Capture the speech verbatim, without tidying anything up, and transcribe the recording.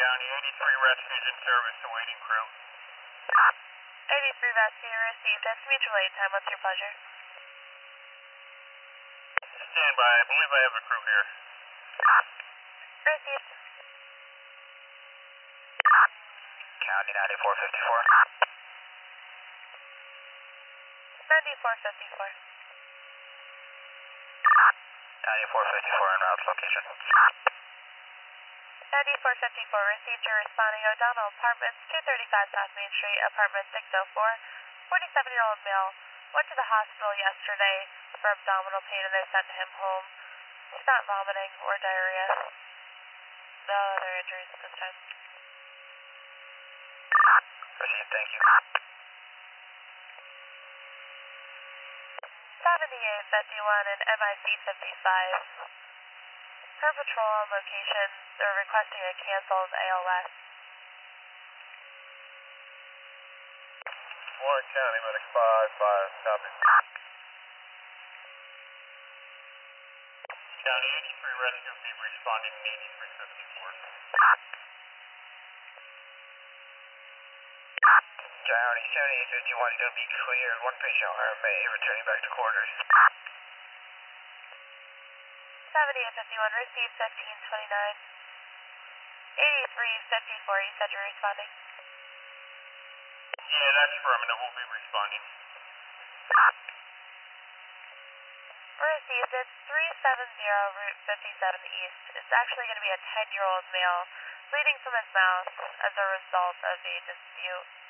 County, eighty-three rescues in service, awaiting crew. eighty-three rescue received. That's mutual aid time. What's your pleasure? Stand by. I believe I have a crew here. Received. County ninety-four fifty-four. ninety-four fifty-four. ninety-four fifty-four en route to location. ninety-four fifty-four received. You're responding O'Donnell Apartments, two thirty-five South Main Street, apartment six oh four. forty-seven-year-old male went to the hospital yesterday for abdominal pain and they sent him home. He's not vomiting or diarrhea. No other injuries at this time. Received, thank you. seventy-eight fifty-one and M I C fifty-five. Per patrol on location, they're requesting a canceled A L S. Warren County, medic five five, copy. County, eighty-three rescue will be responding in eighty-three fifty-four. County seventy-eight fifty-one is going to be cleared. One patient R M A returning back to quarters. seventy-eight fifty-one received fifteen twenty-nine. eighty-three fifty-four, you said you're responding? Yeah, that's affirmative. We'll be responding. Received. It's three seventy Route fifty-seven East. It's actually going to be a ten-year-old male bleeding from his mouth as a result of a dispute.